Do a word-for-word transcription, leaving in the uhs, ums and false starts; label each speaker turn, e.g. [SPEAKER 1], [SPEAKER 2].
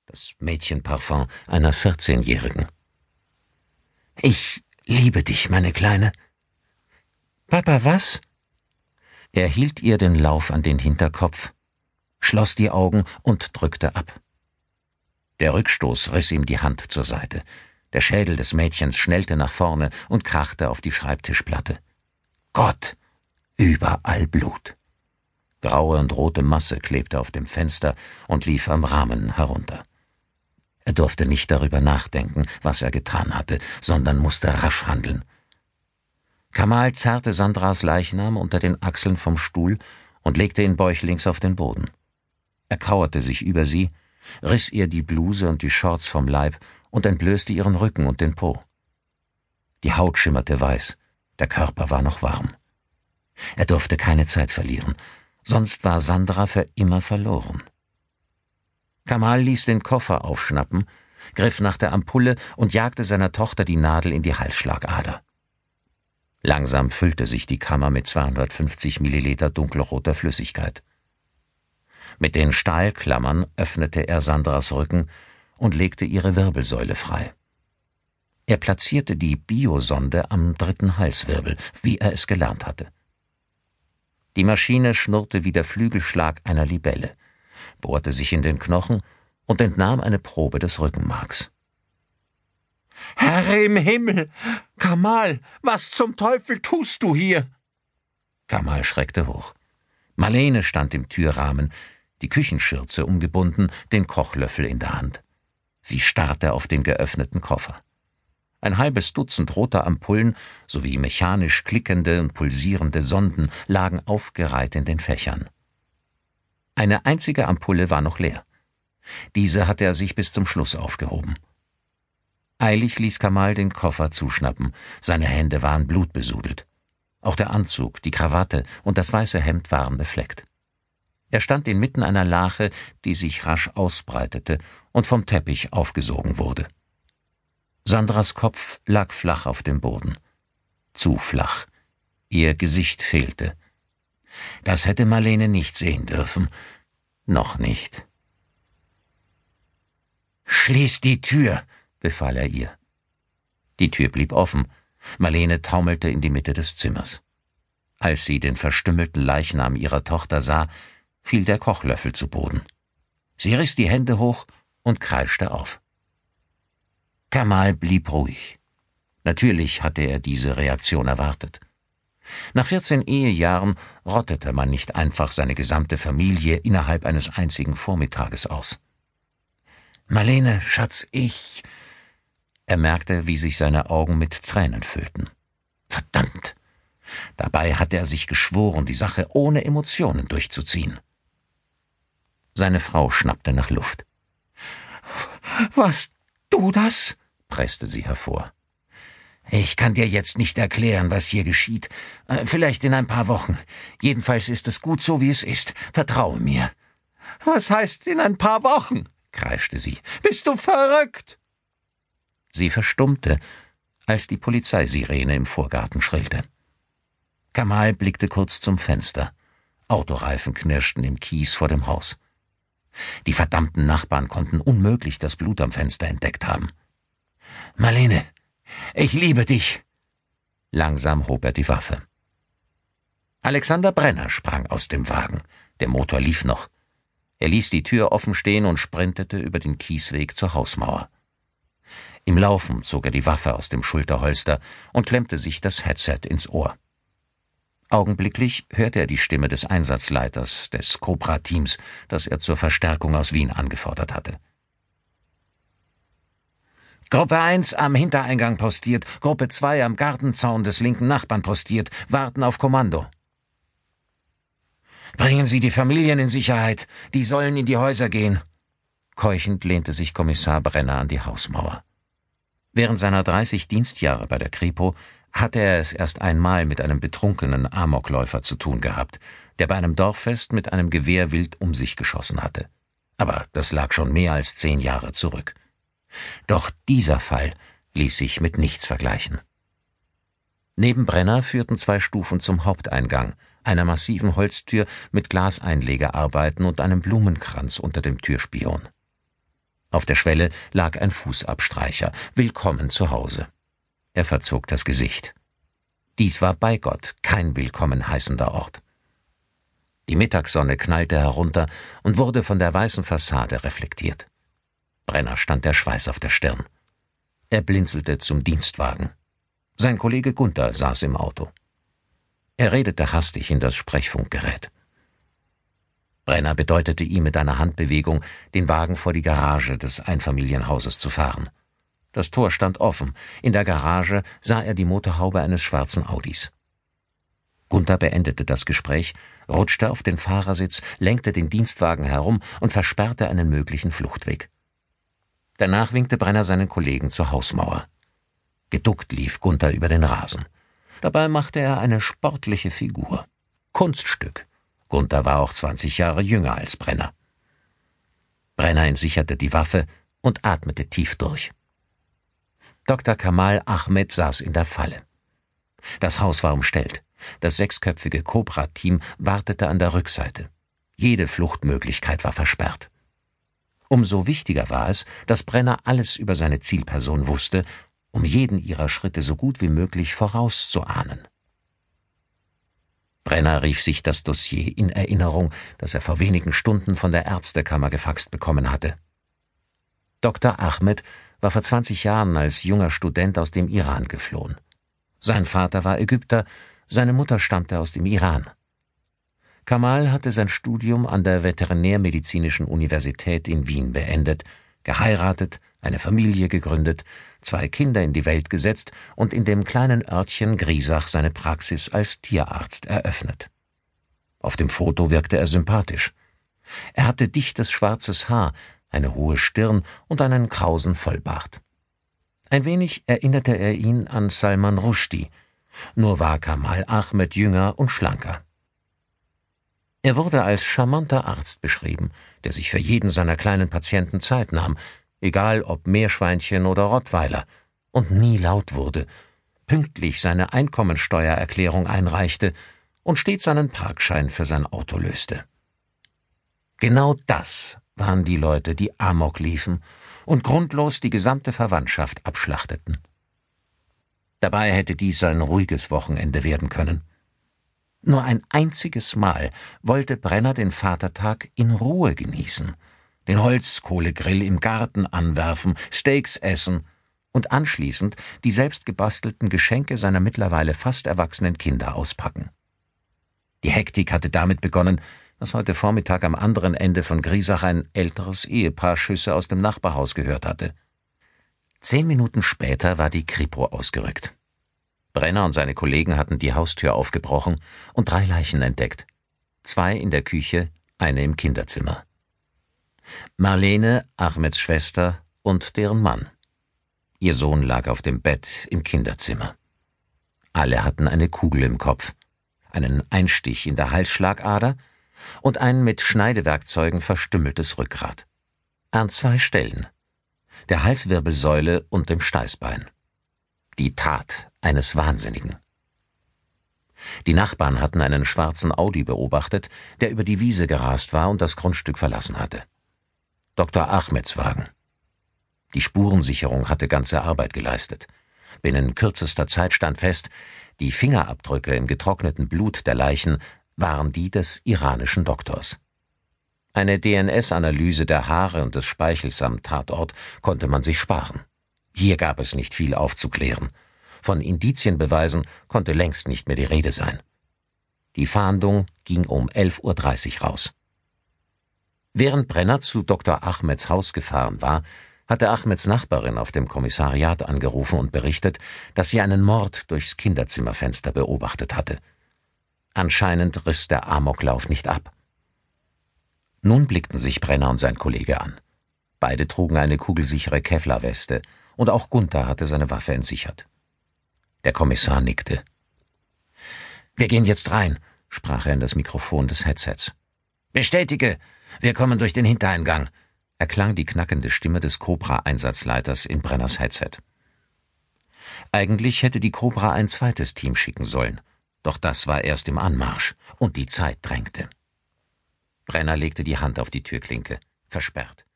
[SPEAKER 1] das Mädchenparfum einer vierzehnjährigen. »Ich liebe dich, meine Kleine.« »Papa, was?« Er hielt ihr den Lauf an den Hinterkopf, schloss die Augen und drückte ab. Der Rückstoß riss ihm die Hand zur Seite. Der Schädel des Mädchens schnellte nach vorne und krachte auf die Schreibtischplatte. Gott, überall Blut. Graue und rote Masse klebte auf dem Fenster und lief am Rahmen herunter. Er durfte nicht darüber nachdenken, was er getan hatte, sondern musste rasch handeln. Kamal zerrte Sandras Leichnam unter den Achseln vom Stuhl und legte ihn bäuchlings auf den Boden. Er kauerte sich über sie, riss ihr die Bluse und die Shorts vom Leib und entblößte ihren Rücken und den Po. Die Haut schimmerte weiß, der Körper war noch warm. Er durfte keine Zeit verlieren, sonst war Sandra für immer verloren. Kamal ließ den Koffer aufschnappen, griff nach der Ampulle und jagte seiner Tochter die Nadel in die Halsschlagader. Langsam füllte sich die Kammer mit zweihundertfünfzig Milliliter dunkelroter Flüssigkeit. Mit den Stahlklammern öffnete er Sandras Rücken und legte ihre Wirbelsäule frei. Er platzierte die Biosonde am dritten Halswirbel, wie er es gelernt hatte. Die Maschine schnurrte wie der Flügelschlag einer Libelle, bohrte sich in den Knochen und entnahm eine Probe des Rückenmarks. »Herr im Himmel! Kamal, was zum Teufel tust du hier?« Kamal schreckte hoch. Marlene stand im Türrahmen, die Küchenschürze umgebunden, den Kochlöffel in der Hand. Sie starrte auf den geöffneten Koffer. Ein halbes Dutzend roter Ampullen sowie mechanisch klickende und pulsierende Sonden lagen aufgereiht in den Fächern. Eine einzige Ampulle war noch leer. Diese hatte er sich bis zum Schluss aufgehoben. Eilig ließ Kamal den Koffer zuschnappen, seine Hände waren blutbesudelt. Auch der Anzug, die Krawatte und das weiße Hemd waren befleckt. Er stand inmitten einer Lache, die sich rasch ausbreitete und vom Teppich aufgesogen wurde. Sandras Kopf lag flach auf dem Boden. Zu flach. Ihr Gesicht fehlte. Das hätte Marlene nicht sehen dürfen. Noch nicht. »Schließ die Tür«, befahl er ihr. Die Tür blieb offen. Marlene taumelte in die Mitte des Zimmers. Als sie den verstümmelten Leichnam ihrer Tochter sah, fiel der Kochlöffel zu Boden. Sie riss die Hände hoch und kreischte auf. Kamal blieb ruhig. Natürlich hatte er diese Reaktion erwartet. Nach vierzehn Ehejahren rottete man nicht einfach seine gesamte Familie innerhalb eines einzigen Vormittages aus. »Marlene, Schatz, ich...« Er merkte, wie sich seine Augen mit Tränen füllten. Verdammt! Dabei hatte er sich geschworen, die Sache ohne Emotionen durchzuziehen. Seine Frau schnappte nach Luft. »Was, du das?« presste sie hervor. »Ich kann dir jetzt nicht erklären, was hier geschieht. Vielleicht in ein paar Wochen. Jedenfalls ist es gut so, wie es ist. Vertraue mir.« »Was heißt in ein paar Wochen?« kreischte sie. »Bist du verrückt?« Sie verstummte, als die Polizeisirene im Vorgarten schrillte. Kamal blickte kurz zum Fenster. Autoreifen knirschten im Kies vor dem Haus. Die verdammten Nachbarn konnten unmöglich das Blut am Fenster entdeckt haben. »Marlene, ich liebe dich!« Langsam hob er die Waffe. Alexander Brenner sprang aus dem Wagen. Der Motor lief noch. Er ließ die Tür offen stehen und sprintete über den Kiesweg zur Hausmauer. Im Laufen zog er die Waffe aus dem Schulterholster und klemmte sich das Headset ins Ohr. Augenblicklich hörte er die Stimme des Einsatzleiters des Cobra-Teams, das er zur Verstärkung aus Wien angefordert hatte. »Gruppe eins am Hintereingang postiert, Gruppe zwei am Gartenzaun des linken Nachbarn postiert, warten auf Kommando.« »Bringen Sie die Familien in Sicherheit, die sollen in die Häuser gehen.« Keuchend lehnte sich Kommissar Brenner an die Hausmauer. Während seiner dreißig Dienstjahre bei der Kripo hatte er es erst einmal mit einem betrunkenen Amokläufer zu tun gehabt, der bei einem Dorffest mit einem Gewehr wild um sich geschossen hatte. Aber das lag schon mehr als zehn Jahre zurück. Doch dieser Fall ließ sich mit nichts vergleichen. Neben Brenner führten zwei Stufen zum Haupteingang, einer massiven Holztür mit Glaseinlegearbeiten und einem Blumenkranz unter dem Türspion. Auf der Schwelle lag ein Fußabstreicher. Willkommen zu Hause. Er verzog das Gesicht. Dies war bei Gott kein willkommen heißender Ort. Die Mittagssonne knallte herunter und wurde von der weißen Fassade reflektiert. Brenner stand der Schweiß auf der Stirn. Er blinzelte zum Dienstwagen. Sein Kollege Gunther saß im Auto. Er redete hastig in das Sprechfunkgerät. Brenner bedeutete ihm mit einer Handbewegung, den Wagen vor die Garage des Einfamilienhauses zu fahren. Das Tor stand offen. In der Garage sah er die Motorhaube eines schwarzen Audis. Gunther beendete das Gespräch, rutschte auf den Fahrersitz, lenkte den Dienstwagen herum und versperrte einen möglichen Fluchtweg. Danach winkte Brenner seinen Kollegen zur Hausmauer. Geduckt lief Gunther über den Rasen. Dabei machte er eine sportliche Figur. Kunststück. Gunther war auch zwanzig Jahre jünger als Brenner. Brenner entsicherte die Waffe und atmete tief durch. Doktor Kamal Ahmed saß in der Falle. Das Haus war umstellt. Das sechsköpfige Cobra-Team wartete an der Rückseite. Jede Fluchtmöglichkeit war versperrt. Umso wichtiger war es, dass Brenner alles über seine Zielperson wusste, um jeden ihrer Schritte so gut wie möglich vorauszuahnen. Brenner rief sich das Dossier in Erinnerung, das er vor wenigen Stunden von der Ärztekammer gefaxt bekommen hatte. Doktor Ahmed war vor zwanzig Jahren als junger Student aus dem Iran geflohen. Sein Vater war Ägypter, seine Mutter stammte aus dem Iran. Kamal hatte sein Studium an der Veterinärmedizinischen Universität in Wien beendet, geheiratet, eine Familie gegründet, zwei Kinder in die Welt gesetzt und in dem kleinen Örtchen Griesach seine Praxis als Tierarzt eröffnet. Auf dem Foto wirkte er sympathisch. Er hatte dichtes schwarzes Haar, eine hohe Stirn und einen krausen Vollbart. Ein wenig erinnerte er ihn an Salman Rushdie, nur war Kamal Ahmed jünger und schlanker. Er wurde als charmanter Arzt beschrieben, der sich für jeden seiner kleinen Patienten Zeit nahm, egal ob Meerschweinchen oder Rottweiler, und nie laut wurde, pünktlich seine Einkommensteuererklärung einreichte und stets seinen Parkschein für sein Auto löste. Genau das waren die Leute, die Amok liefen und grundlos die gesamte Verwandtschaft abschlachteten. Dabei hätte dies ein ruhiges Wochenende werden können. Nur ein einziges Mal wollte Brenner den Vatertag in Ruhe genießen, den Holzkohlegrill im Garten anwerfen, Steaks essen und anschließend die selbstgebastelten Geschenke seiner mittlerweile fast erwachsenen Kinder auspacken. Die Hektik hatte damit begonnen, dass heute Vormittag am anderen Ende von Griesach ein älteres Ehepaar Schüsse aus dem Nachbarhaus gehört hatte. Zehn Minuten später war die Kripo ausgerückt. Brenner und seine Kollegen hatten die Haustür aufgebrochen und drei Leichen entdeckt. Zwei in der Küche, eine im Kinderzimmer. Marlene, Ahmeds Schwester und deren Mann. Ihr Sohn lag auf dem Bett im Kinderzimmer. Alle hatten eine Kugel im Kopf, einen Einstich in der Halsschlagader und ein mit Schneidewerkzeugen verstümmeltes Rückgrat. An zwei Stellen, der Halswirbelsäule und dem Steißbein. Die Tat eines Wahnsinnigen. Die Nachbarn hatten einen schwarzen Audi beobachtet, der über die Wiese gerast war und das Grundstück verlassen hatte. Doktor Ahmeds Wagen. Die Spurensicherung hatte ganze Arbeit geleistet. Binnen kürzester Zeit stand fest, die Fingerabdrücke im getrockneten Blut der Leichen waren die des iranischen Doktors. Eine D N S-Analyse der Haare und des Speichels am Tatort konnte man sich sparen. Hier gab es nicht viel aufzuklären. Von Indizienbeweisen konnte längst nicht mehr die Rede sein. Die Fahndung ging um elf Uhr dreißig raus. Während Brenner zu Doktor Ahmeds Haus gefahren war, hatte Ahmeds Nachbarin auf dem Kommissariat angerufen und berichtet, dass sie einen Mord durchs Kinderzimmerfenster beobachtet hatte. Anscheinend riss der Amoklauf nicht ab. Nun blickten sich Brenner und sein Kollege an. Beide trugen eine kugelsichere Kevlar-Weste, und auch Gunther hatte seine Waffe entsichert. Der Kommissar nickte. »Wir gehen jetzt rein«, sprach er in das Mikrofon des Headsets. »Bestätige, wir kommen durch den Hintereingang«, erklang die knackende Stimme des Cobra-Einsatzleiters in Brenners Headset. Eigentlich hätte die Cobra ein zweites Team schicken sollen, doch das war erst im Anmarsch, und die Zeit drängte. Brenner legte die Hand auf die Türklinke, versperrt.